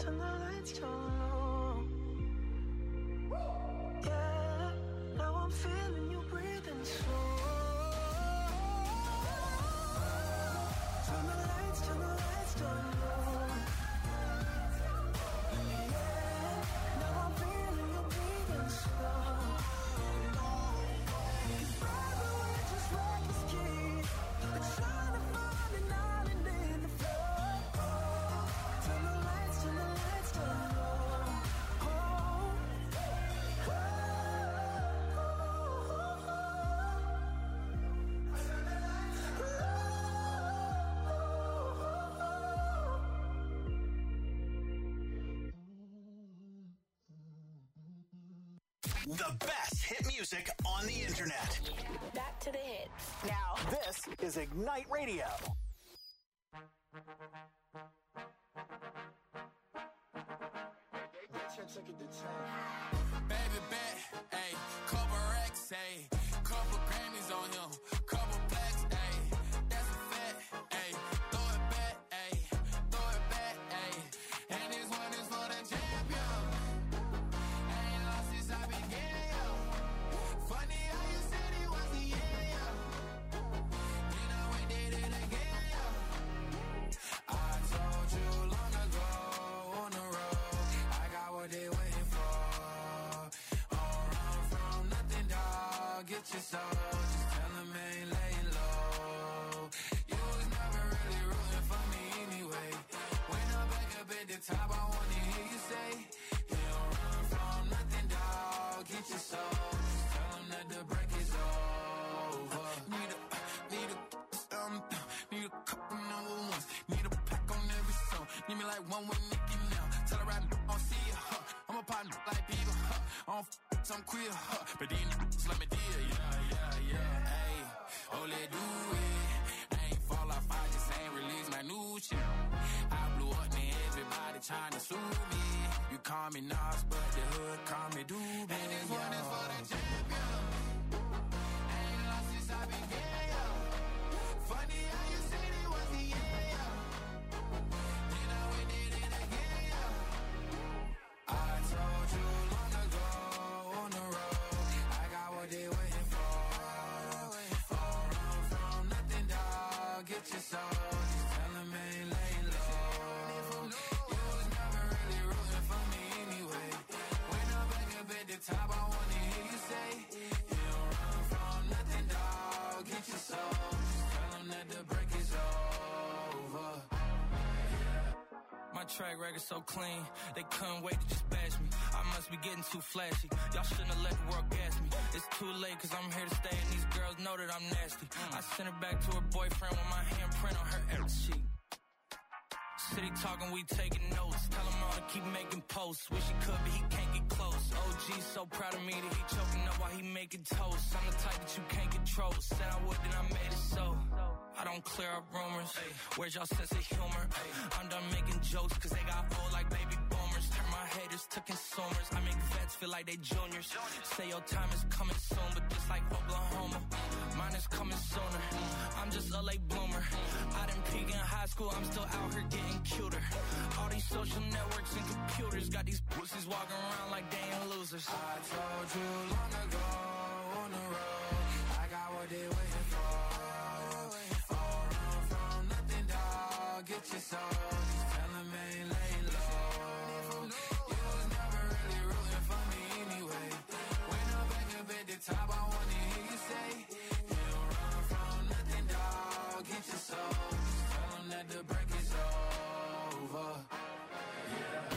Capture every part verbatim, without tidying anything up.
turn the lights down low. Yeah, now I'm feeling you breathing slow. Turn the lights, turn the lights down low. Yeah, now I'm feeling you breathing slow. Ride away just like a ski. I'm trying to find an island in the floor. Turn the lights, turn the lights down low. Oh, oh, The best hit music on the internet. Back to the hits. Now, this is Ignite Radio. Baby bet, ayy, couple racks, ayy, couple Grammys on him, couple blacks, ayy, that's a fact, ayy, throw it back, ayy, throw it back, ayy, and this one is for the champion. Ain't lost since I began, yo. Funny how you said it was the end, yo. Then I went did it again, yo. I told you long ago on the road, I got what they waiting for. Don't run from nothing, dog. Get your soul. Just tell them ain't laying low. You was never really rooting for me anyway. When I'm back up at the top, I wanna hear you say, you don't run from nothing, dog. Get your soul. Just tell them that the break is over. Need a, need a, um, need a couple number ones. Need a pack on every song. Need me like one with Nicki now. Tell her right now, I'll see ya, huh. I'm a partner like Bieber, huh. I don't f*** some queer, huh. But then it's like me deal, yeah, yeah, yeah. Ayy, oh, let do it. I ain't fall off, I just ain't release my new shit. I blew up, man, everybody trying to sue me. You call me Nas, but the hood call me Doobie. And this one is for the champion. Ain't lost since I began, yo. Funny how you said it was the end, yo. Then I went did it again, yo. I told you long ago on the road, I got what they waiting for. Don't run from nothing, dog. Get your soul. Just tell them ain't laying low. You was never really rooting for me anyway. When I'm back up at the top, I wanna hear you say, you don't run from nothing, dog. Get your soul. Just tell them that the break is over. My track record so clean, they couldn't wait to just bash me. I must be getting too flashy. Y'all shouldn't have let the world gas me. It's too late cause I'm here to stay and these girls know that I'm nasty. I sent her back to her boyfriend with my handprint on her every sheet. City talking, we taking notes. Tell him all to keep making posts. Wish he could, but he can't get close. O G so proud of me that he choking up while he making toast. I'm the type that you can't control. Said I would, then I made it so. I don't clear up rumors. Where's y'all sense of humor? I'm done making jokes cause they got old like baby boomers. Turn my haters to consumers. I make vets feel like they juniors. Say your time is coming soon, but just like Oklahoma, mine is coming sooner. I'm just a late bloomer. I didn't peak in high school, I'm still out here getting cuter. All these social networks and computers got these pussies walking around like they ain't losers. I told you long ago on the road, I got what they waiting for. Don't run from nothing, dog. Get your soul. Just tell them ain't laying low. You was never really rooting for me anyway. When I'm back up at the top, I wanna hear you say, you don't run from nothing, dog. Get your soul. Just tell them that the break is over. Yeah.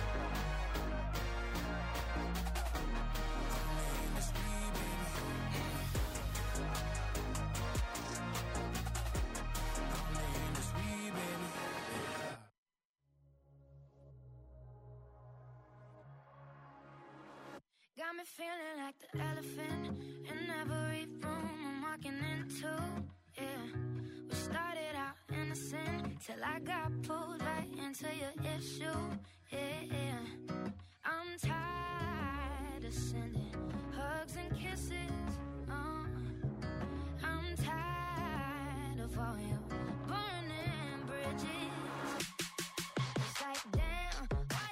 Got me feeling like the elephant in every room I'm walking into, yeah. We started out innocent till I got pulled right into your issue, yeah, yeah. I'm tired of sending hugs and kisses, uh. I'm tired of all your burning bridges. It's like, damn, why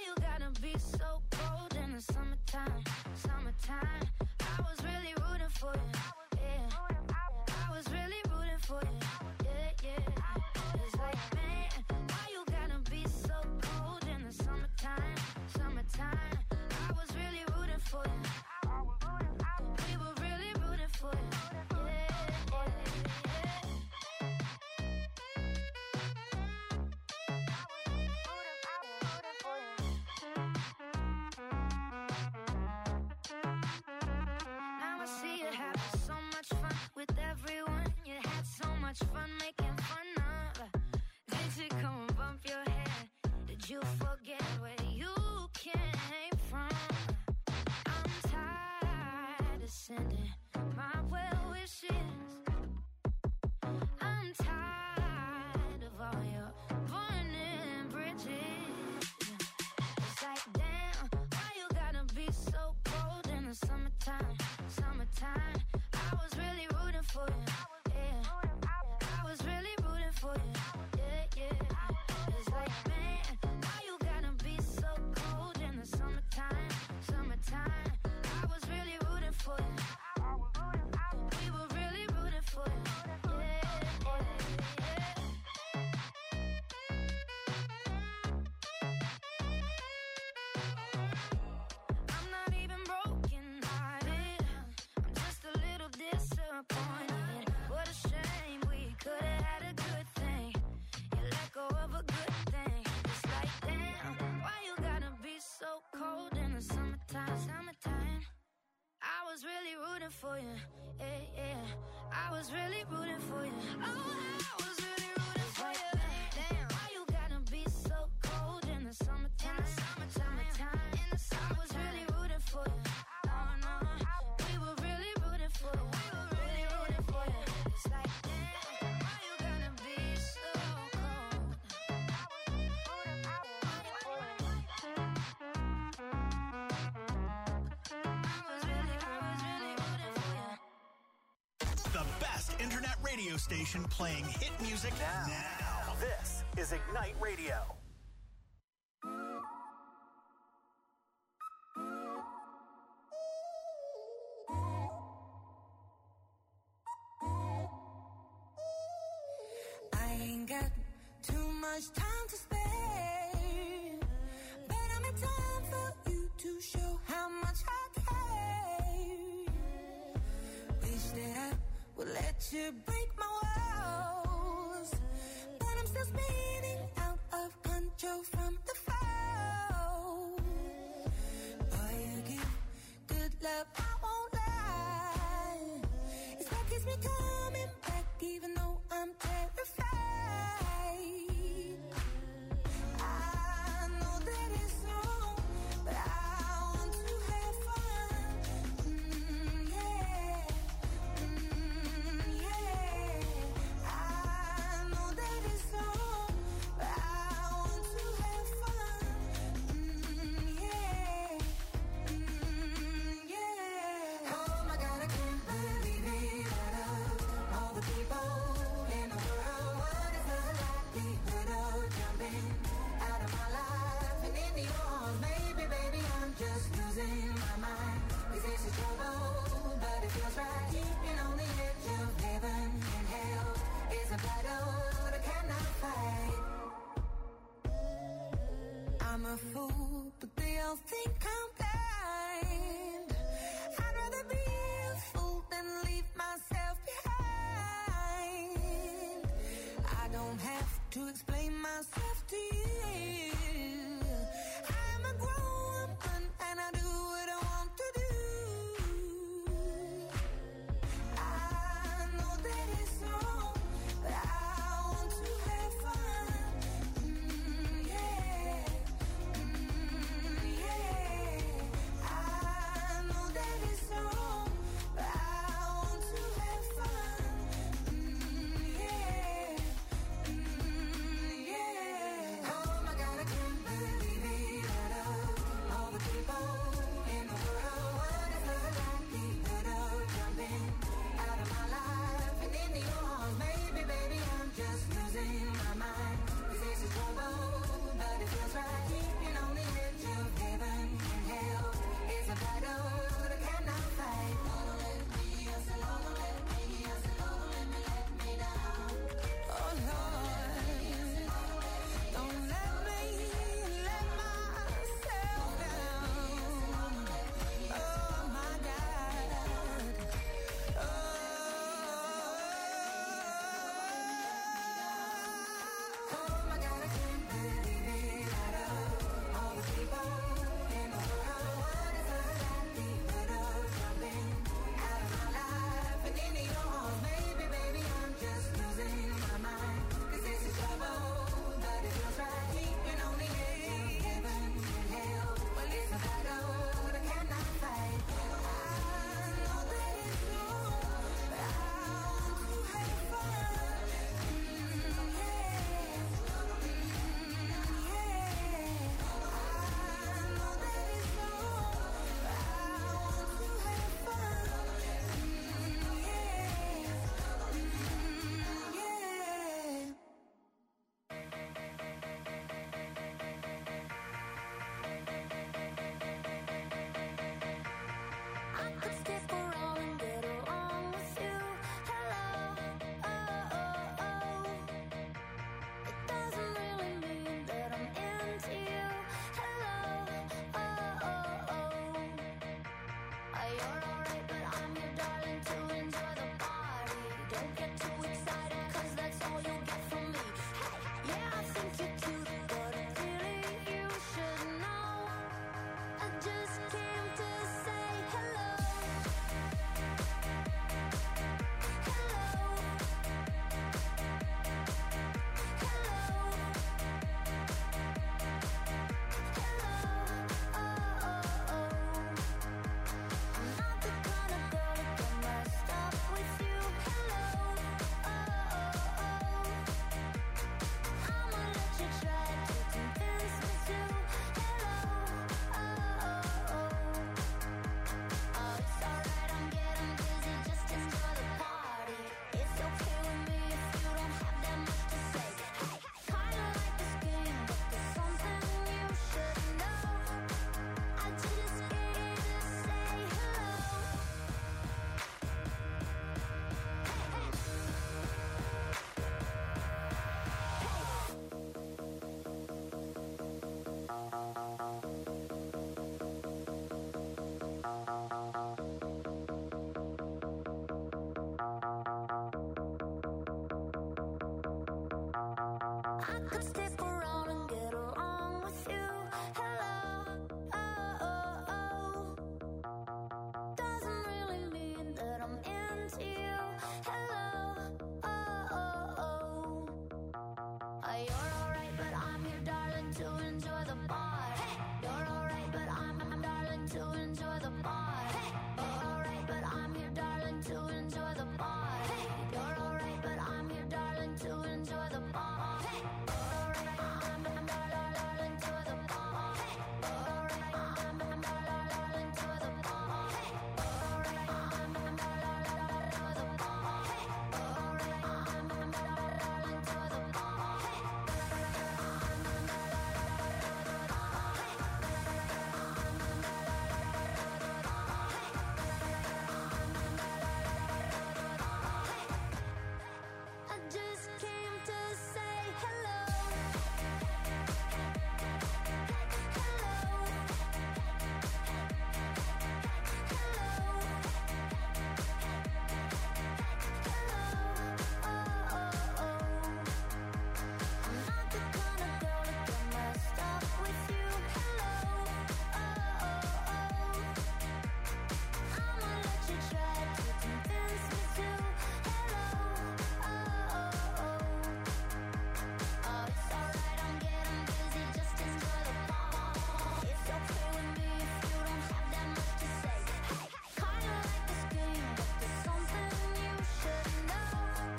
rooting for you. Yeah, yeah. I was really rooting for you. Oh, I was really rooting for you. Damn, why you gotta be so cold in the summertime? In the summertime, in the summer, I was really rooting for you. Oh no, we were really rooting for you. We were really rooting for you. It's like, damn, why you gotta be so cold? The best internet radio station playing hit music now. now. This is Ignite Radio. I ain't got too much time to spare, but I'm in time for you to show how much I care. Wish that I would let you break my walls, but I'm still spinning out of control from the fall. Boy, you give good love, I won't lie. It's what keeps me coming back, even though I'm terrified. I know that it's wrong, but I want to have fun. Mm, yeah. Mm, yeah. I know that it's wrong, but I want to have fun. Mm, yeah. Mm, yeah. Oh my God, I can't believe it. Out of all the people in the world, what is the likelihood of jumping out of my life and into yours? Maybe, baby, I'm just losing my mind. Is this a trouble? But it feels right. Keeping on the edge of heaven and hell is a battle that I cannot fight. I'm a fool, but they all think I'm blind. I'd rather be a fool than leave myself behind. I don't have to explain myself to you. I'm a grown woman and I do what I want to do. I know that it's wrong, but I want to have fun. Mm, yeah. Mm, yeah. I know that it's wrong, but I want to have fun. Mm, yeah. Mm, yeah. Oh my God, I could stick around and get along with you. Hello, oh, oh, oh. Doesn't really mean that I'm into you. Hello, oh, oh, oh. Uh, You're alright, but I'm here, darling, to enjoy the bar. You're alright, but I'm, I'm darling, to enjoy the bar. You're alright, but I'm here, darling, to enjoy the bar. You're alright, but I'm here, darling, to enjoy the bar. You're alright, I'm, I'm darling, to the bar. You're alright, I'm, I'm darling, to the bar. You're alright, I'm, I'm darling, to the bar. You're alright, I'm, I'm darling, to the bar. I just came to say hello. Hello. Hello. Hello. Oh, oh, oh. I'm not the kind of girl to get messed up with you. Hello. Oh, oh, oh. I'ma let you try to convince me to. Hello. Oh, oh, oh. Oh, it's alright, I'm getting busy, just enjoy the ball. It's okay with me if you don't have that much to say. Hey, kinda like this game, but there's something you should know.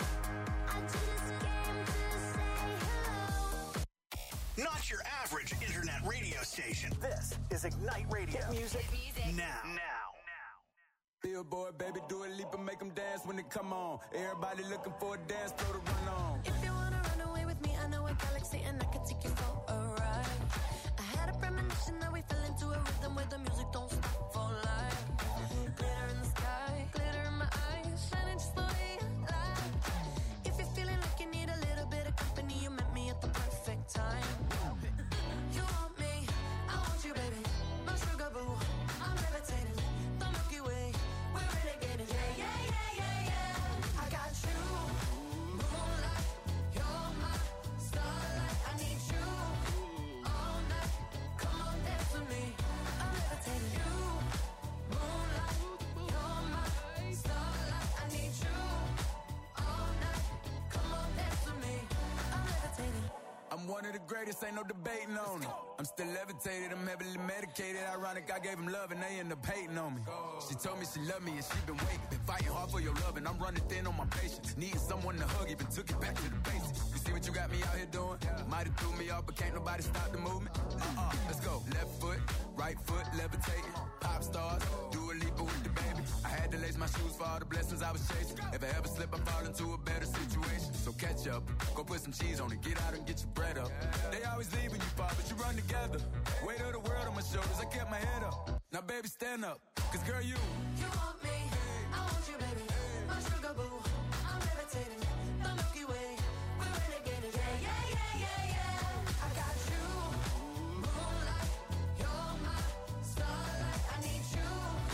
I just came to say hello. Not your average internet radio station. This is Ignite Radio. Hit music now. Now. Billboard, baby, do a leap and make them dance when they come on. Everybody looking for a dance floor to run on. If you wanna run away with me, I know a galaxy and I can take you for a ride. I had a premonition that we fell into a rhythm where the music don't stop for life. Glitter in the sky, glitter in my eyes, shining just the way I like. If you're feeling like you need a little bit of company, you met me at the perfect time. You want me, I want you, baby. My sugar boo, I'm levitating. The Milky Way, we're renegading. Yeah, yeah, yeah, yeah, yeah. I got you, moonlight. You're my starlight. I need you all night. Come on, dance with me. I'm levitating. You, moonlight. You're my starlight. I need you all night. Come on, dance with me. I'm levitating. I'm one of the greatest, ain't no debating on it. I'm still levitated, I'm heavily medicated. Ironic, I gave him love and they end up hating on me. She told me she loved me and she been waiting. Been fighting hard for your love and I'm running thin on my patience. Needing someone to hug, even took it back to the basics. You see what you got me out here doing? Might have threw me off, but can't nobody stop the movement. Uh-uh, let's go. Left foot, right foot, levitating. Pop stars, do a leap with the baby. I had to lace my shoes for all the blessings I was chasing. If I ever slip, I fall into a better situation. So catch up, go put some cheese on it, get out and get your bread up. They always leave when you fall, but you run together. Weight of the world on my shoulders, I kept my head up. Now baby, stand up, cause girl, you You want me, I want you, baby. My sugar boo, I'm levitating. The Milky Way, we're renegading. Yeah, yeah, yeah, yeah, yeah. I got you, moonlight. You're my starlight. I need you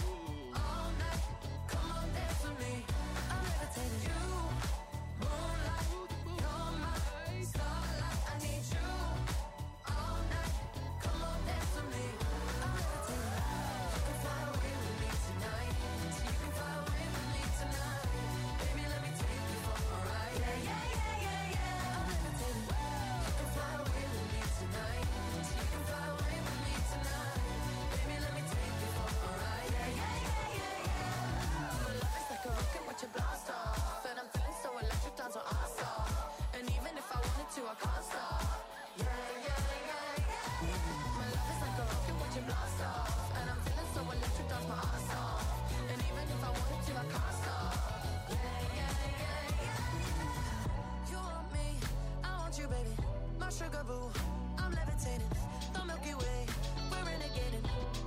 all night. Come on, dance with me. I'm levitating. You, moonlight. You're my starlight. I need you all night. Come on, dance with me. I'm levitating. You can fly away with me tonight. So you can fly away with me tonight. Baby, let me take you for a ride. Yeah, yeah, yeah, yeah, yeah. I'm levitating. You can fly away with me tonight. So you can fly away with me tonight. Baby, let me take you for a ride. Yeah, yeah, yeah, yeah, yeah. My love is like a rocket, watch it blast off. And I'm feeling so electric, down to ass off. And even if I wanted to, I can't stop. Yeah, yeah, yeah, yeah. My love is like a rocket, watch it blast off. And I'm feeling so electric, dance my ass off. And even if I wanted to, I can't stop. Yeah, yeah, yeah, yeah. You want me, I want you, baby. My sugar boo, I'm levitating. The Milky Way, we're renegading.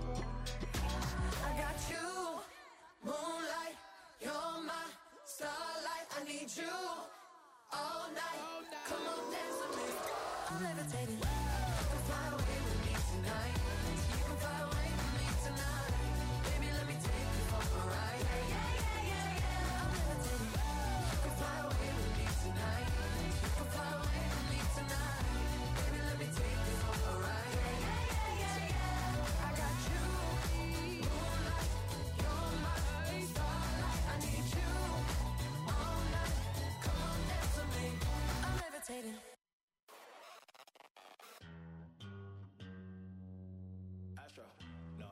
I got you, moonlight. You're my starlight. I need you all night. Come on, dance with me. I'm levitating. You can fly away with me tonight. You can fly away with me tonight. Baby, let me take you for a ride. Yeah, yeah, yeah, yeah, yeah. I'm levitating. You can fly away with me tonight. You can fly away with me tonight. Metro. No.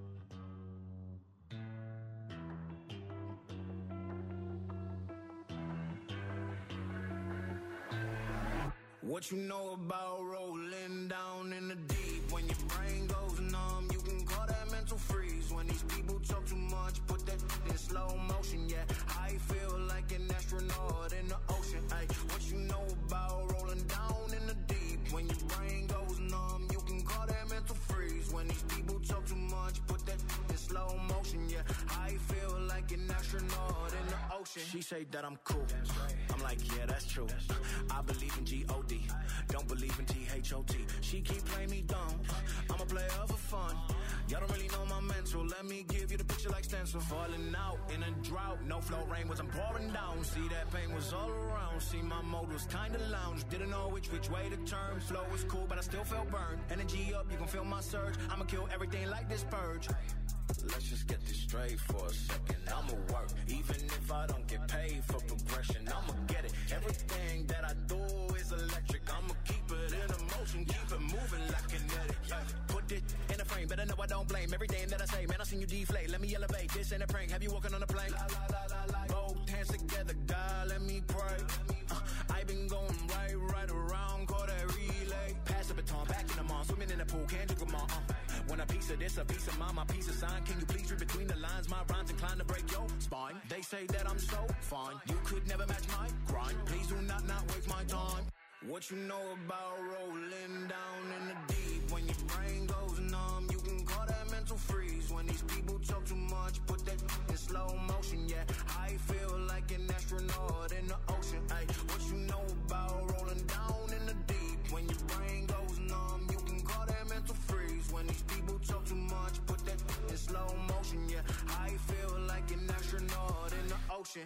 What you know about rolling down in the deep? When your brain goes numb, you can call that mental freeze. When these people talk too much, put that in slow motion. Yeah, I feel like an astronaut in the ocean. Ay, what you know about rolling down in the deep? When your brain goes numb, you can call that mental freeze. When these people talk too much, put that in slow motion. Yeah, I feel like an astronaut in the ocean. She say that I'm cool. I'm like, yeah, that's true. I believe in G O D. Don't believe in T H O T. She keep playing me dumb. I'm a player for fun. Y'all don't really know my mental. Let me give you the picture like stencil. Falling out in a drought. No flow rain wasn't pouring down. See that pain was all around. See my mode was kinda lounge. Didn't know which which way to turn. Flow was cool, but I still felt burned. Energy up, you can feel my surge. I'ma kill everything like this purge. Let's just get this straight for a second. I'ma work, even if I don't get paid for progression. I'ma get it. Everything that I do is electric. I'ma keep it in motion, keep it moving like kinetic. Put it in a frame, better know I don't blame everything that I say. Man, I seen you deflate. Let me elevate. This ain't a prank. Have you walking on a plane? La, la, la, la, la. Both hands together, God, let me pray. Uh, I been going right, right around, call that relay. Pass the baton, back in the mall, swimming in the pool, can't drink them all. Uh. When a piece of this, a piece of mine, my piece of sign. Can you please read between the lines? My rhymes inclined to break your spine. They say that I'm so fine. You could never match my grind. Please do not not waste my time. What you know about rolling down in the deep? When your brain goes numb, you can call that mental freeze. When these people talk too much, put that in slow motion. Yeah, I feel like an astronaut in the ocean. Ay, what you know about rolling down in the deep? When your brain goes numb, you can call that mental freeze. When these people talk too much, put that in slow motion. Yeah, I feel like an astronaut in the ocean.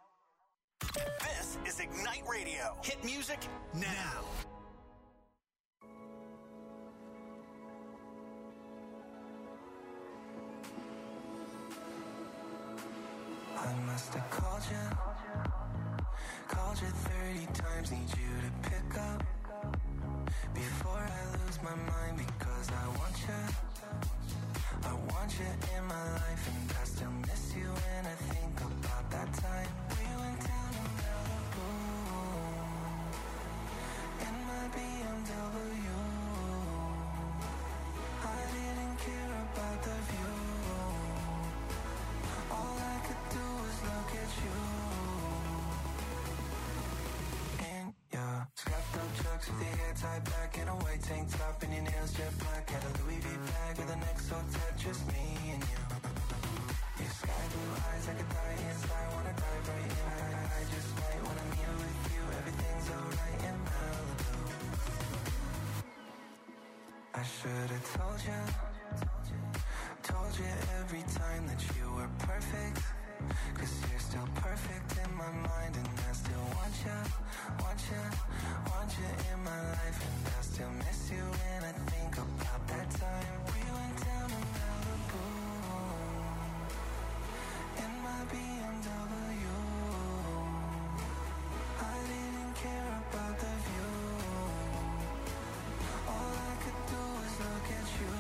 This is Ignite Radio. Hit music now. I must have called you, called you thirty times, need you to pick up before I lose my mind, because I want you, I want you in my life, and I still miss you when I think about that time we went down to Malibu in my B M W. I didn't care about the view. All I could do was look at you. In your scrapped up trucks with your hair tied back in a white tank top and your nails jet black. Had a Louis V bag with an X O tat, just me and you. Your sky blue eyes, I could die inside, wanna dive right in. I, I just might wanna meet with you. Everything's alright in Malibu. I should've told you, told you every time that you were perfect, 'cause you're still perfect in my mind, and I still want you, want you, want you in my life, and I still miss you when I think about that time we went down to Malibu in my B M W. I didn't care about the view. All I could do was look at you.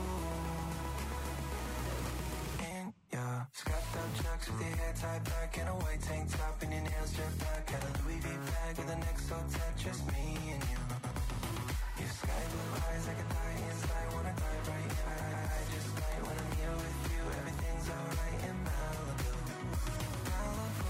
In your scrapped up chucks with your hair tied back in a white tank top and your nails jet black. Had a Louis V bag with an X O tat, just me and you. Your sky blue eyes, I could die inside, wanna dive right in. I, I just might wanna meet with you. Everything's alright in Malibu. Malibu.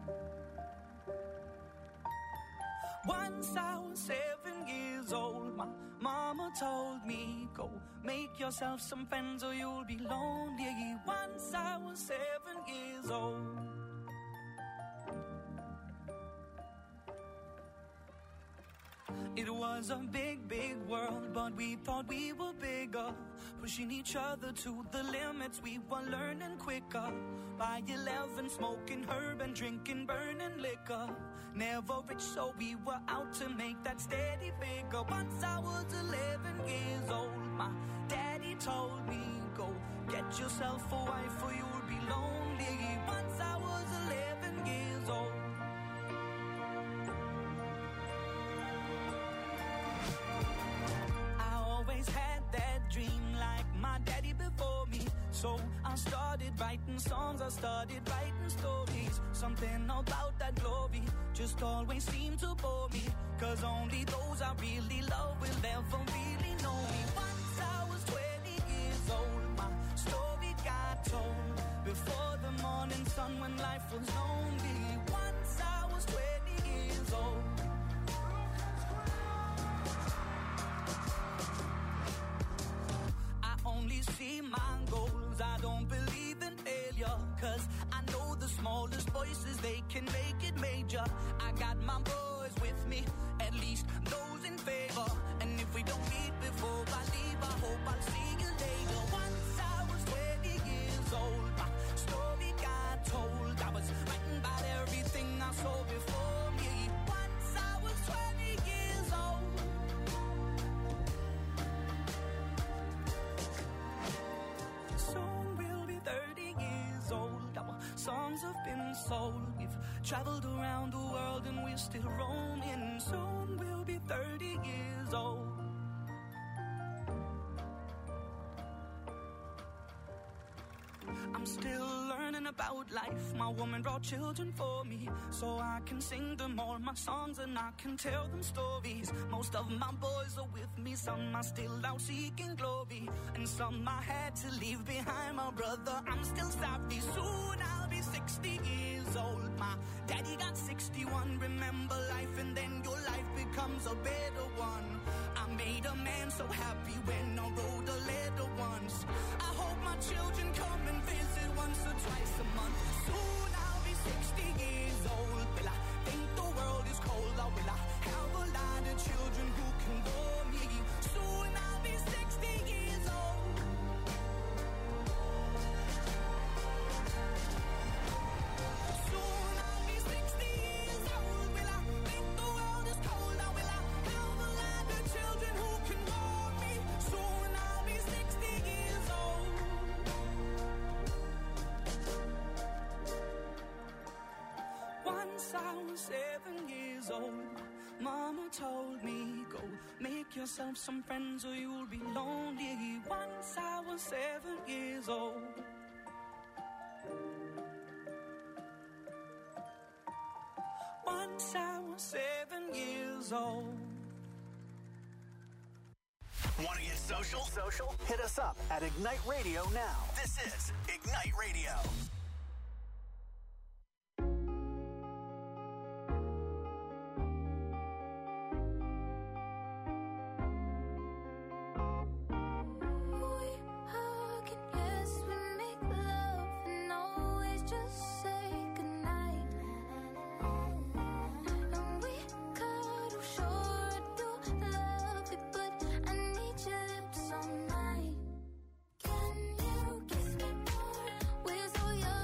Once I was seven years old, my told me, go make yourself some friends or you'll be lonely. Once I was seven years old. It was a big, big world, but we thought we were bigger. Pushing each other to the limits, we were learning quicker. By eleven, smoking herb and drinking burning liquor. Never rich, so we were out to make that steady figure. Once I was eleven years old, my daddy told me, go get yourself a wife or you'll be lonely. Once I was eleven years old. Had that dream like my daddy before me. So I started writing songs, I started writing stories. Something about that glory just always seemed to bore me. Cause only those I really love will ever really know me. Once I was twenty years old, my story got told. Before the morning sun when life was lonely. Once I was twenty years old. Only see my goals, I don't believe in failure. Cause I know the smallest voices, they can make it major. I got my boys with me, at least those in favor. And if we don't meet before I leave, I hope I'll see you later. Once I was twenty years old, my story got told. I was writing about everything I saw before me. Once I was twenty years old. Soon we'll be thirty years old. Our songs have been sold. We've traveled around the world and we're still roaming. Soon we'll be thirty years old. I'm still learning about life. My woman brought children for me, so I can sing them all my songs and I can tell them stories. Most of my boys are with me, some are still out seeking glory, and some I had to leave behind. My brother, I'm still sorry. Soon I'll be sixty years old. My daddy got sixty-one. Remember life and then your life becomes a better one. I made a man so happy when I wrote a letter once. I hope my children come and visit once or twice a month. Soon I'll be sixty years old. Will I think the world is cold, or will I have a lot of children who can bore me? Soon I'll be sixty years old. Soon I'll be sixty years old. Will I think the world is cold, or will I have a lot of children who can bore me? Soon I'll be sixty years old. Once I was seven years old, Mama told me, go make yourself some friends or you'll be lonely. Once I was seven years old. Once I was seven years old. Want to get social? Social? Hit us up at Ignite Radio now. This is Ignite Radio. Can you kiss me more? We're so young.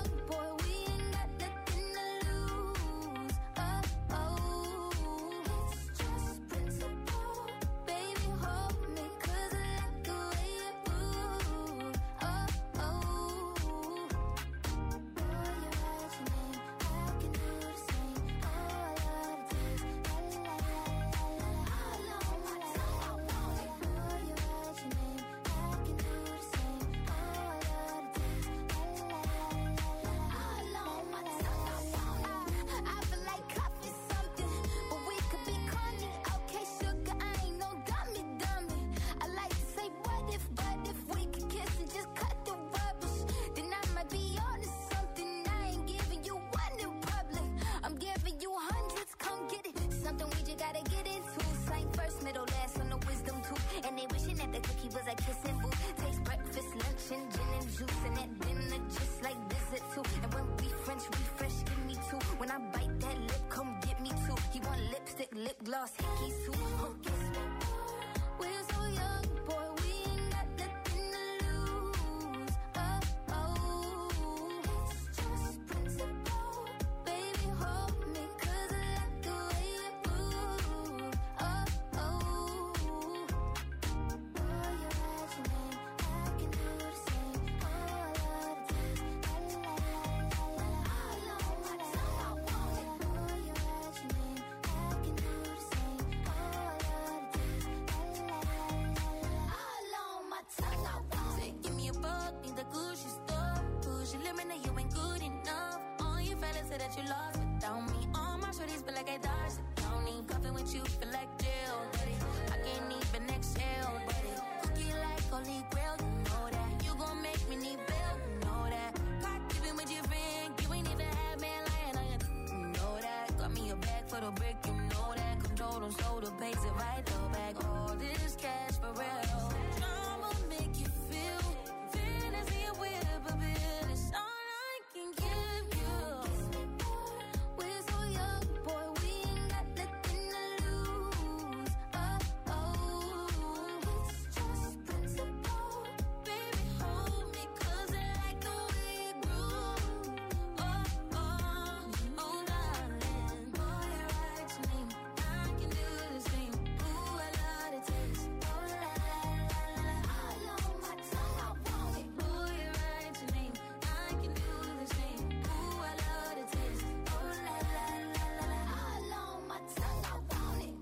gloss, hickey, super hooky. We're so young, boy, we ain't got nothing to lose. Oh, oh, it's just principle. Baby, hold me, 'cause I like the way you move. Oh, oh, boy, you write your name, I can do the same. Oh, I love the taste, la la la la la la. All on my tongue, I want it. Boy, you write your name, I can do the same. Oh, I love the taste, la la la la la. All on my tongue, I want it. Say, give me a buck, need the Gucci store. Push your limit, now you ain't good enough. All your fellas say that you lost without me. All my shorties feel like I dodged the county. Cuffing with you, feel like jail, buddy. I can't even exhale, buddy. Cookie like holy grail, you know that. You gon' make me need bail, you know that. Caught dipping with your friend, you ain't even had man lying on your, you know that. Got me a bag for the brick, you know that. Control them, so the pays it right, though back. All this cash for real. I'ma make you feel fantasy with a bill. It's all I can give you. We're so young, boy, we ain't got nothing to lose. Oh, oh, it's just principle. Baby, hold me, 'cause I like the way you groove. Oh, oh, oh, darling. Boy, you write your name, I can do the same. Ooh, I love the taste. Oh, la, la, la, la. All on my tongue, I want it. Boy, you write your name, I can do the same. Ooh, I love the taste. Oh, la, la, la, la, la. All on my tongue, I want it.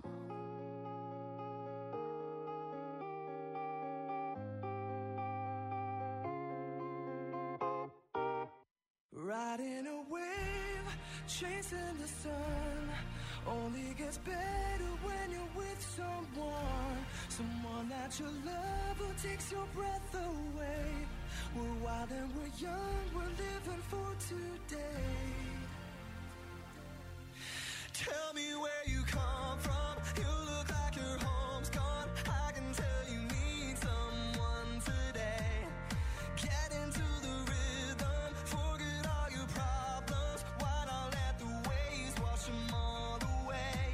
Riding a wave, chasing the sun. Only gets better when you're with someone. Someone that you love who takes your breath away. We're wild and we're young, we're living for today. Tell me where you come from. You look like your home's gone. I can tell you need someone today. Get into the rhythm, forget all your problems. Why not let the waves wash them all away?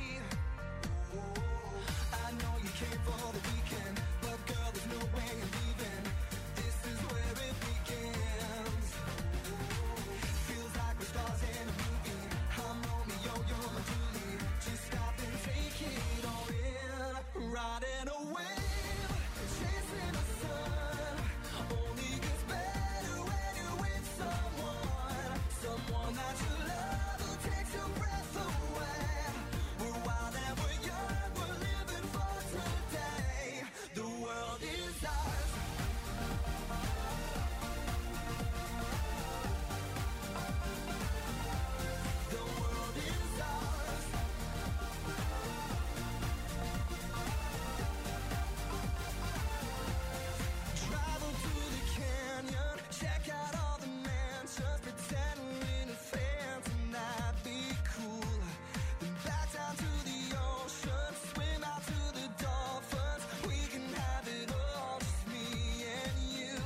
I know you came for the weekend, but girl, there's no way you're leaving. This is where it begins. Feels like we're stars in a movie. I'm Romeo, you're my Julie. Just stop and take it all in. Riding a wave, chasing the sun. Only gets better when you're with someone. Someone that you love who takes your breath away. We're wild and we're young, we're living for today. The world is ours. The world is ours. Travel to the canyon, check out all the mansions, pretend we're in a fancy night, be cool. Then back down to the ocean, swim out to the dolphins. We can have it all, just me and you.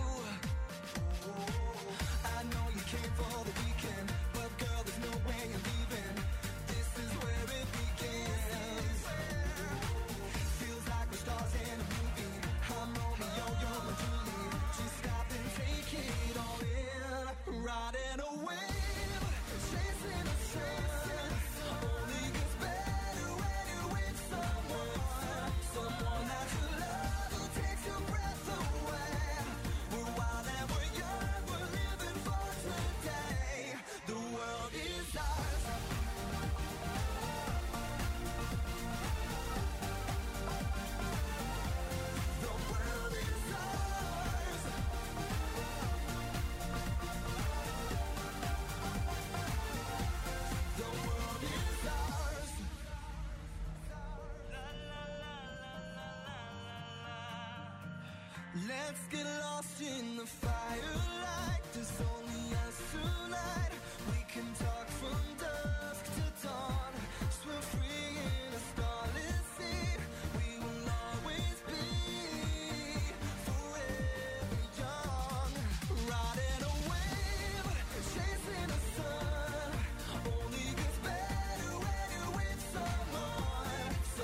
I know you came for the weekend, but girl, there's no way you're leaving. This is where it begins. Feels like we're stars in a movie. I'm Romeo, you're my Julie. Just stop and take it all in. Riding a wave, chasing the sun. Only gets better when you're with someone. Someone that you love who takes your breath away. We're wild and we're young, we're living for today. The world is ours. The world is ours. The world is ours. Let's get lost in the firelight. There's only us tonight. We can talk from dusk to dawn. Swim free in a starless sea. We will always be forever young. Riding a wave, chasing the sun. Only gets better when you're with someone.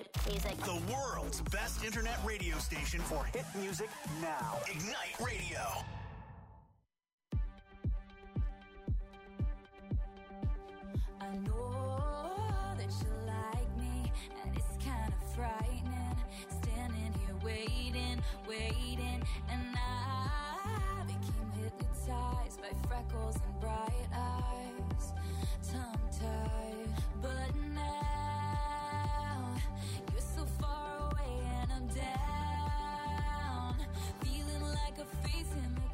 music. The world's best internet radio station for hit music now. Ignite Radio. I know that you like me, and it's kind of frightening. Standing here waiting, waiting, and I became hypnotized by freckles and bright eyes, tongue-tied. But now you're so far away and I'm down, feeling like a face in the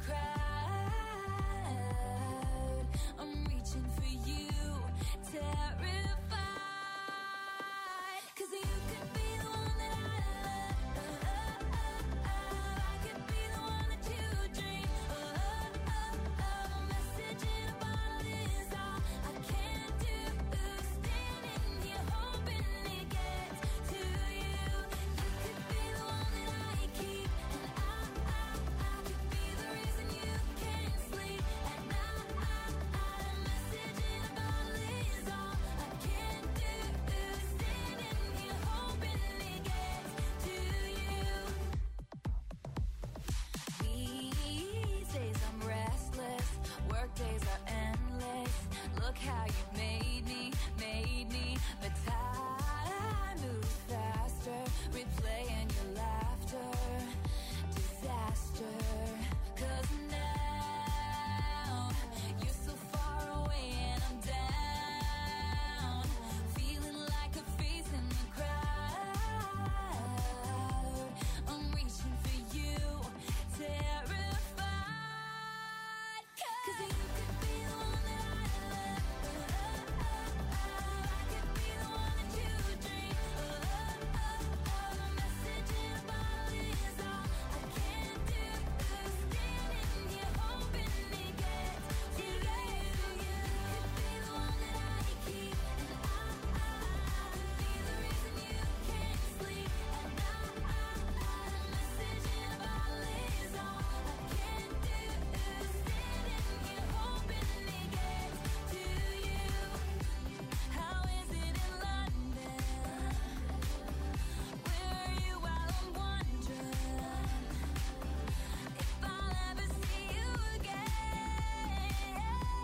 crowd. I'm reaching for you, terrified, 'cause you could be the one that I love. I could be the one that you dream of. A message in a bottle is all I can do. Standing here hoping it gets to you. You could be the one that I keep, and I, I, I could be the reason you can't sleep at night. A message in a bottle is all I can do. Standing here hoping it gets to you. These days I'm restless, work days are endless. Look how you made me, made me. But time moves faster, replaying your laughter. Disaster, 'cause now you're so far away and I'm down, feeling like a face in the crowd. I'm reaching for you, terrified, 'cause you could be the one that I love. I could be the one that you dream of. A message in a bottle is all I can do. Standing here hoping it gets to you. You could be the one that I keep, and I, I could be the reason you can't sleep at night. A message in a bottle is all I can do. Standing here hoping it gets to you. How is it in London? Where are you while I'm wondering if I'll ever see you again?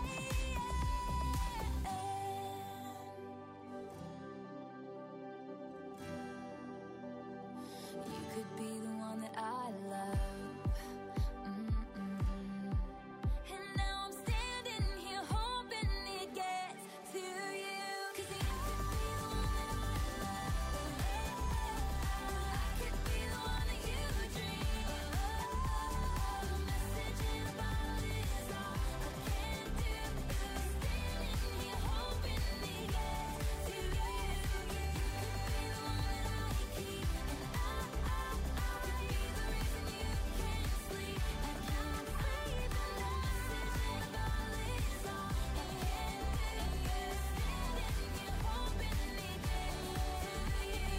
You could be the one that I love. Mm-mm. And now I'm standing here hoping it gets to you. 'Cause you could be the one that I love. I could be the one that you dream of. A message in a bottle is all I can do. Standing here hoping it gets to you. You could be the one that I keep, and I, I, I could be the reason you can't sleep at night. A message in a bottle is all I can do. Standing here hoping it gets to you. You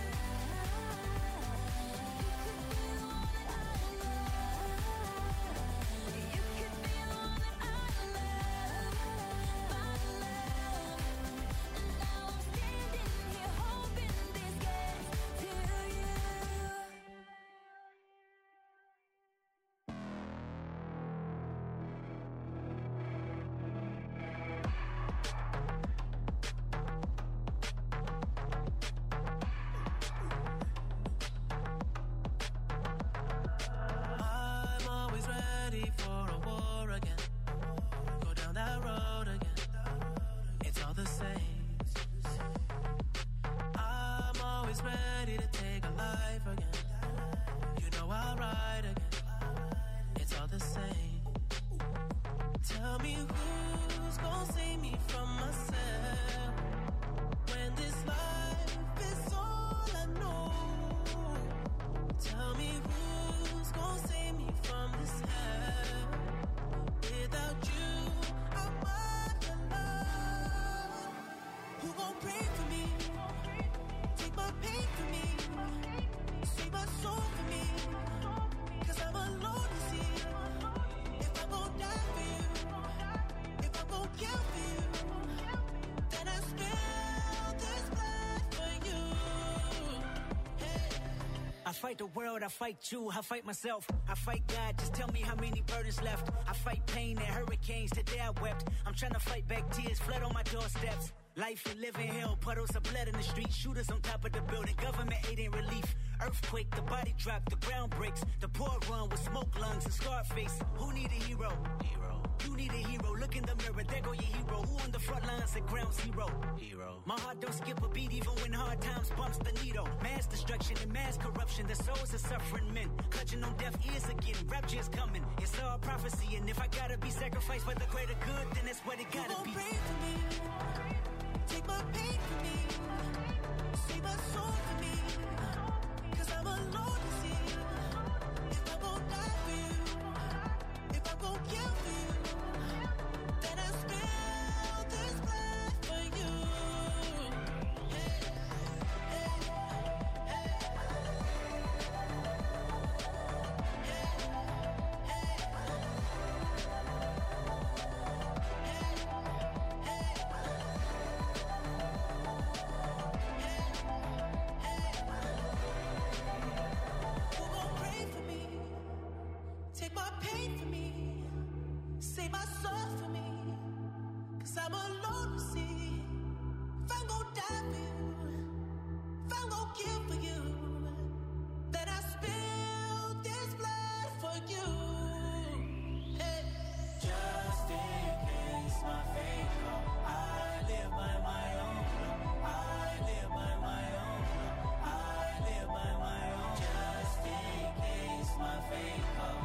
could be the one that I love. You could be the one that I love, my love. And now I'm standing here hoping this gets to you. I'm always ready for a war again. Go down that road again. It's all the same. I'm always ready to take a life again. You know I'll ride again. It's all the same. Tell me who's gonna save me from myself when this life is all I know. Tell me who's gonna save me from this hell. Without you, I'm alone. Who gon' pray for me? Take my pain for me. Save my soul for me. 'Cause I'm alone to see if I'm gon' die for you, if I'm gon' kill for you. fight the world, I fight you, I fight myself, I fight God. Just tell me how many burdens left. I fight pain and hurricanes, today I wept. I'm trying to fight back tears, flood on my doorsteps. Life and living hell, puddles of blood in the street, shooters on top of the building, government aid ain't relief. Earthquake, the body drop, the ground breaks. The poor run with smoke lungs and scar face. Who need a hero? Hero. You need a hero. Look in the mirror, there go your hero. Who on the front lines at ground zero? Hero. My heart don't skip a beat even when hard times bumps the needle. Mass destruction and mass corruption. The souls of suffering men clutching on deaf ears again. Rapture is coming. It's all prophecy, and if I gotta be sacrificed for the greater good, then that's what it gotta be. Pray for me. Take my pain for me. Save my soul for me. Cause I'm alone to see. If I won't die for you, if I won't kill for you, then I spill this blood for you. Hey, hey, hey. Take my pain for me, save my soul for me, cause I'm alone to see. If I'm gon' die for you, if I'm gon' kill for you, then I spill this blood for you. Hey. Just in case my fate come, I live by my own law. I live by my own law. I live by my own. Just in case my fate come.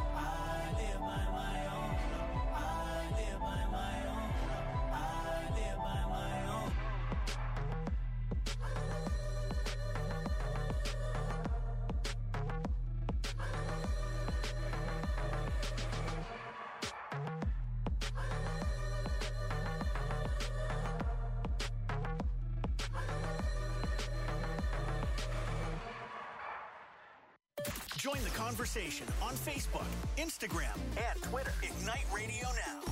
Join the conversation on Facebook, Instagram, and Twitter. Ignite Radio Now.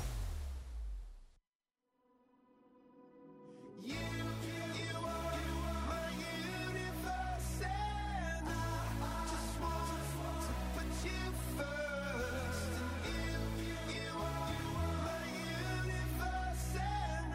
You, you are my universe, and I just want to put you first. And you, you are my universe, and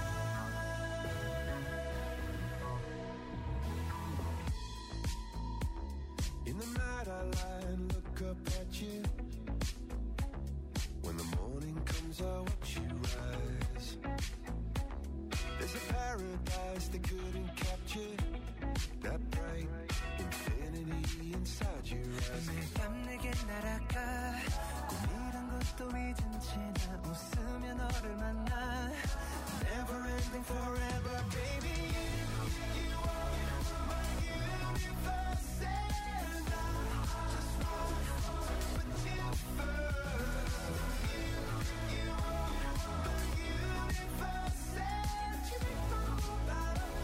I. In the night I lie and look up at you. When the morning comes I watch you rise. There's a paradise they couldn't capture. That bright infinity inside your eyes. 매일 밤 내게 날아가 꿈이란 것도 잊은 채 나 웃으며 너를 만나. Never ending forever, baby. You, you are my universe, and I just want to put you first. You, you are my universe, and you make my whole light up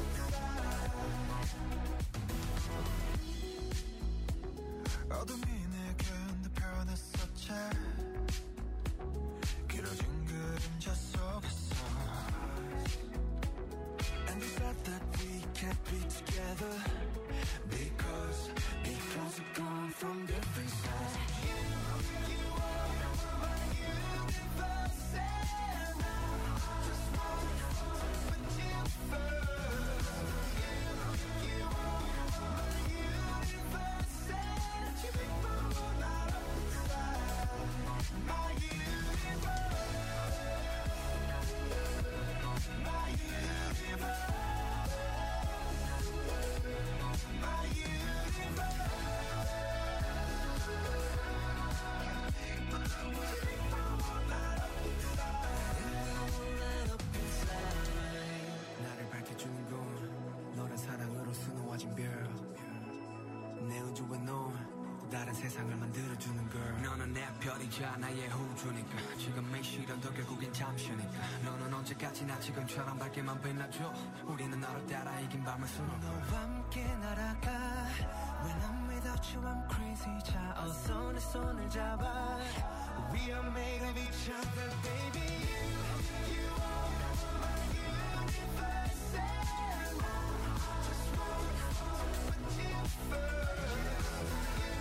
inside. 어둠이 내게 내 변했었지. 길어진 그림자 속에서. And it's not that we can't be together, because because we've gone from different sides. You, you are my universe, and I just want to put you first. You, you are my universe, and you make my whole light up inside. My universe, my universe. My universe. 나를 밝혀주는 건 너란 사랑으로 수놓아진 별. 내 우주에 넌 다른 세상을 만들어주는 걸. 너는 내 별이자 나의 우주니까. 지금 이 시련도 결국엔 잠시니까. 너는 언제까지나 지금처럼 밝게만 빛나줘. 우리는 너를 따라 이긴 밤을 수놓아. 너와 함께 날아가. When I'm without you I'm crazy. 자 어서 내 손을 잡아. We are made of each other, baby. You, you are my universe, and I just want to put you first.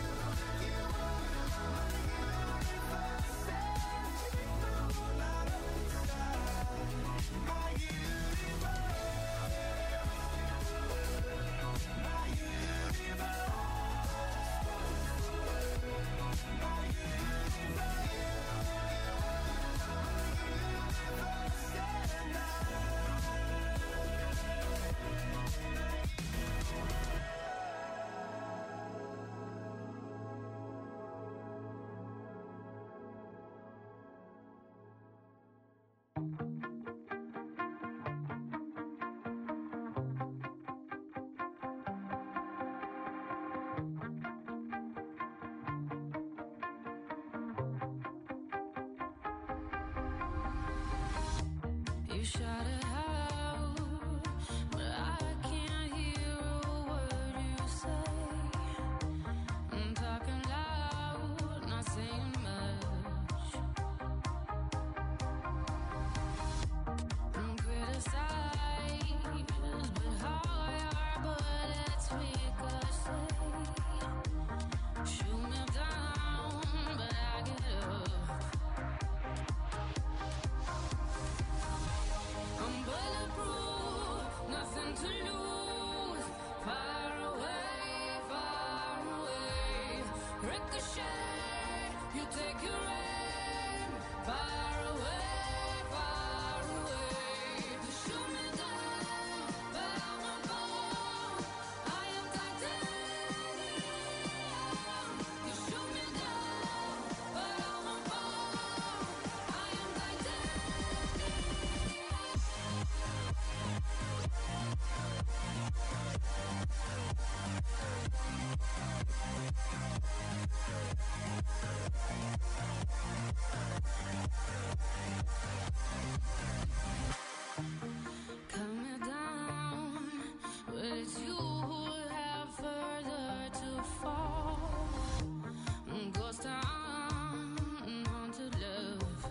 Ricochet, you take your aim far away, far away. You shoot me down, but I won't fall. I am titanium. You shoot me down, but I won't fall. I am Cut me down, but it's you who have further to fall. Ghost town, haunted love.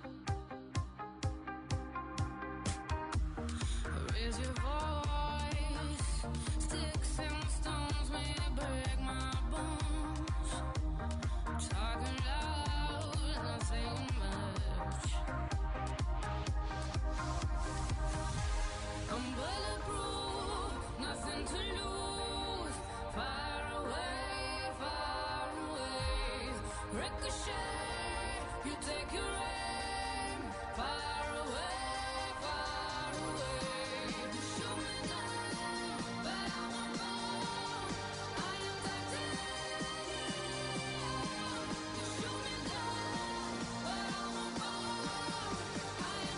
Raise your voice, sticks and stones may break my bones. Talking loud, not saying much. I'm bulletproof, nothing to lose. Far away, far away. Ricochet, you take your aim. Far away, far away. You shoot me down, but I won't fall. I am titanium. You shoot me down, but I won't fall. I am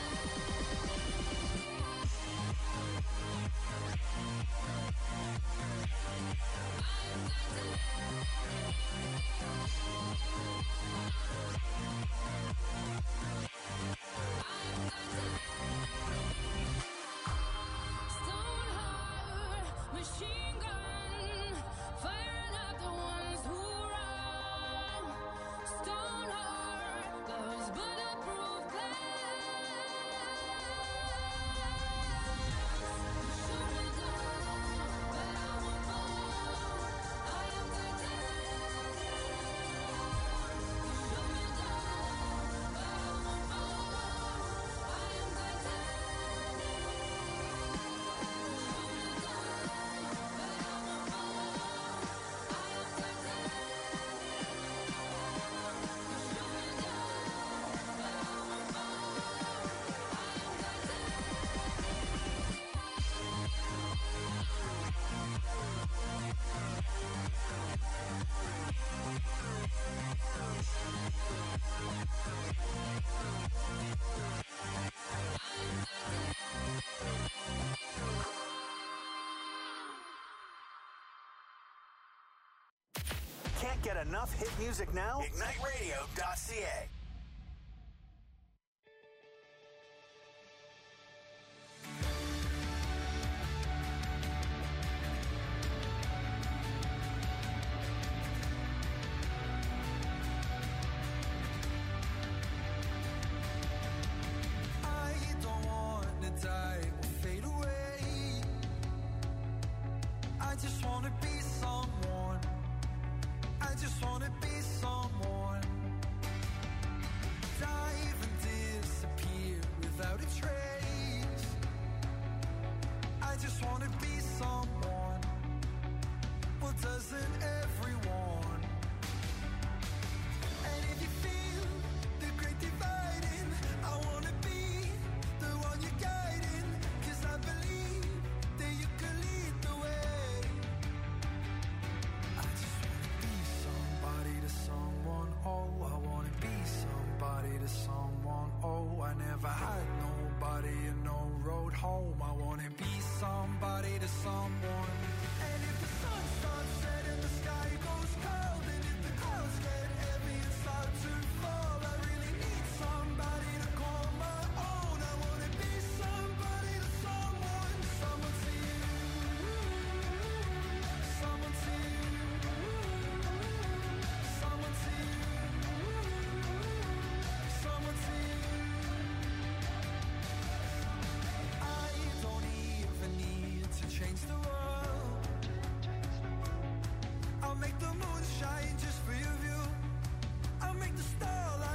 Stone heart, machine gun, firing at the ones who run. Stone heart, love's bulletproof glass. Shoot me down, but I won't fall. I am titanium. Shoot me down, but I won't fall. I am Can't get enough hit music now? Ignite radio dot c a. I don't wanna die or fade away. I just wanna be someone. I just wanna be someone. Dive and disappear without a trace. I just wanna be someone. Well, doesn't everyone? And if you feel the great dividing, I wanna be the one you're guiding. 'Cause I believe that you can lead the way. I just wanna be somebody to someone. Oh, I wanna be somebody to someone. Oh, I never had nobody and no road home. I wanna be somebody to someone. And if the sun starts setting, the sky goes cold. And if the clouds get heavy and start to fall, I really need somebody to call my own. I wanna be somebody to someone. Someone to you. Someone to you. Someone to you. Someone to you. I don't even need to change the world. I'll make the moon shine just for your view. I'll make the starlight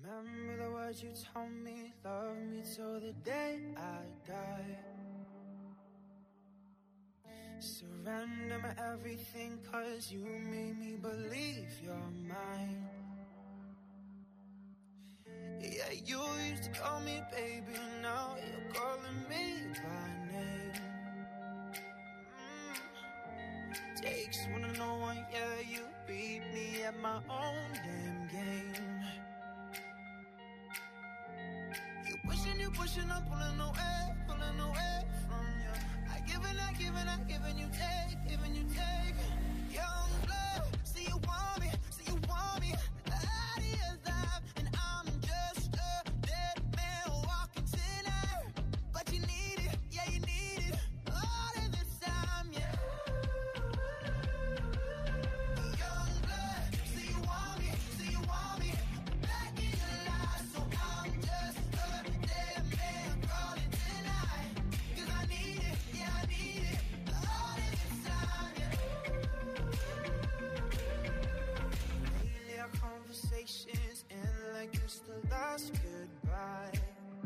Remember the words you told me, love me till the day I die. Surrender my everything, cause you made me believe you're mine. Yeah, you used to call me baby, now you're calling me by name. Mm. Takes one to know one, yeah, you beat me at my own damn game. You pushing, you pushing, I'm pulling away, pulling away from you. I give and I give and I give and you take, give and you take. Young blood, see you want me, see you want me. The idea's live and I'm just a dead man walking tonight. But you need it, yeah you need it, all of this time, yeah. Young blood, see you want me, see you want me. Back in your life, so I'm just a dead man calling tonight. Cause I need it, yeah I need it, all of this time, yeah. Lately our conversations end like it's the last goodbye.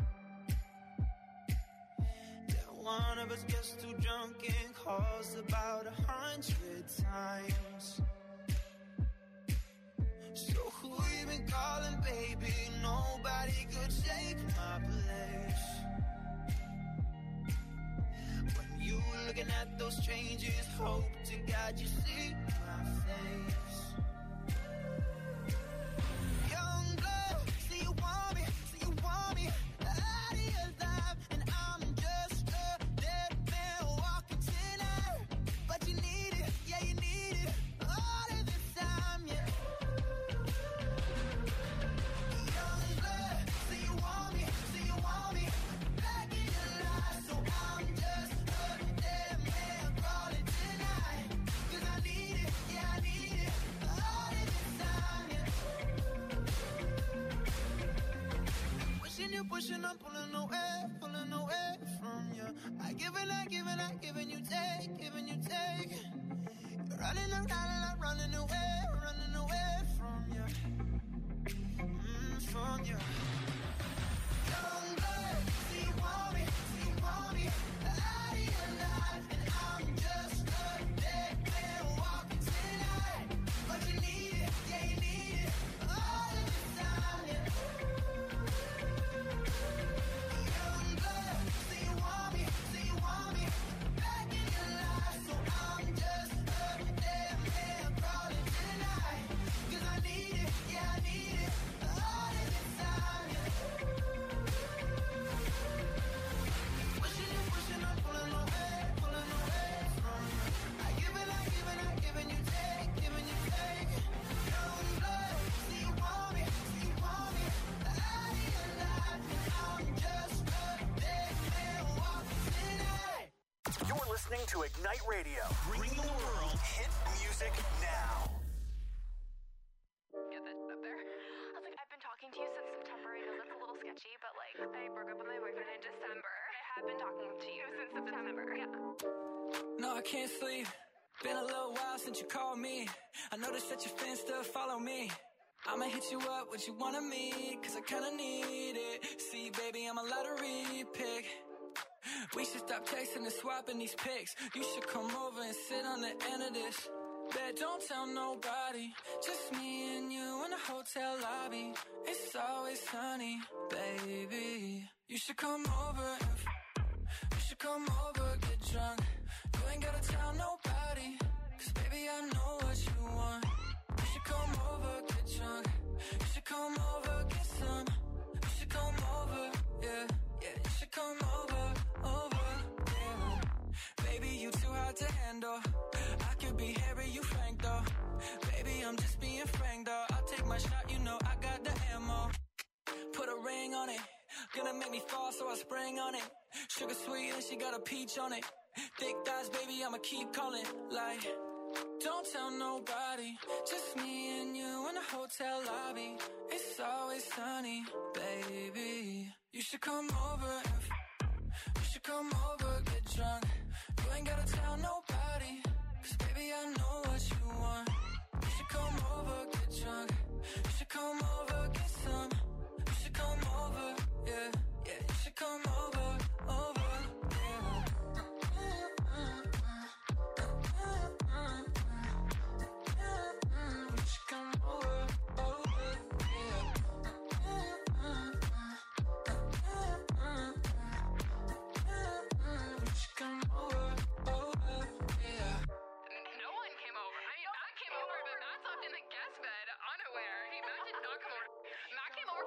Yeah, one of us gets too drunk and calls about a hundred times. So who you been calling, baby? Nobody could take my place. When you looking at those strangers, hope to God you see my face. Young blood, see you want me, see you want me. The idea's live and I'm just a dead man walking tonight. But you need it, yeah you need it, all of this time, yeah. Young blood, see you want me, see you want me. Back in your life, so I'm just a dead man calling tonight. Cause I need it, yeah I need it, all of this time, yeah. Pushing you, pushing, I'm pulling away, pulling away from you. I give and I give and I give and you take, give and you take. You're running around and I'm running away, running away from you, mm, from you. Young blood, see you want me, see you want me. The idea alive and I'm just a dead man walking tonight. But you need it, yeah you need it, all of this time, yeah. Young blood, see you want me, see you want me. Back in your life, so I'm just a dead man crawling tonight. Cause I need it, yeah I need it, all of this time, yeah. Pushing you, pushing, I'm pulling away, pulling away from you. I give and I give and I give and you take, give and you take. Young blood, see you want me, see you want me. The idea alive and I'm just a dead man walking tonight. You're listening to Ignite Radio, bringing the world hit music now. Get that up there. I was like, I've been talking to you since September. I know that's a little sketchy, but like, I broke up with my boyfriend in December. I have been talking to you since September. Yeah. No, I can't sleep. Been a little while since you called me. I noticed that your fans still follow me. I'ma hit you up, what you want of me, cause I kinda need it. See, baby, I'm a lottery pick. We should stop texting and swapping these pics. You should come over and sit on the end of this. Bet don't tell nobody, just me and you in the hotel lobby. It's always sunny, baby. You should come over and f- you should come over, get drunk. You ain't gotta tell nobody, cause baby I know what you want. You should come over, get drunk. You should come over, get some. You should come over, yeah, yeah. You should come over, over, yeah. Baby, you too hard to handle. I could be Harry, you Frank though. Baby, I'm just being frank though. I'll take my shot, you know I got the ammo. Put a ring on it, gonna make me fall, so I spring on it. Sugar sweet and she got a peach on it. Thick thighs, baby, I'ma keep calling. Like, don't tell nobody, just me and you in the hotel lobby. It's always sunny, baby. You should come over and f- you should come over, get drunk. You ain't gotta tell nobody, cause baby I know what you want. You should come over, get drunk. You should come over, get some.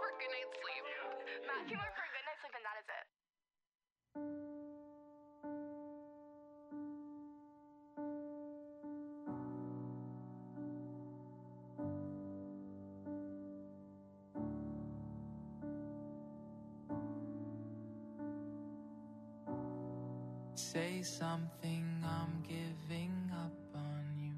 for a good night's sleep. Matt came over for a good night's sleep, and that is it. Say something, I'm giving up on you.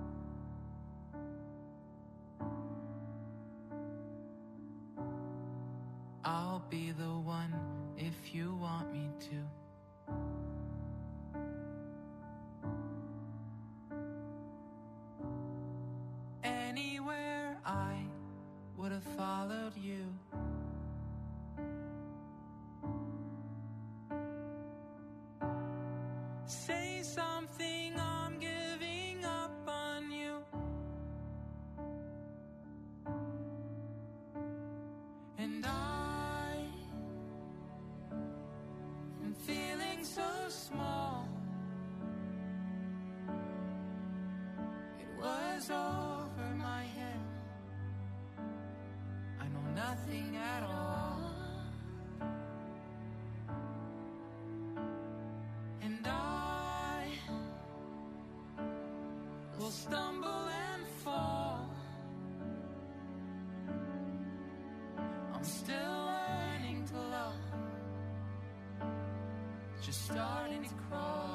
I'll be the one if you want me to. Anywhere I would have followed you. Say something, I'm giving up on you. And I am feeling so small. It was over my head. I know nothing at all. And I will stumble and fall. I'm still learning to love, just starting to crawl.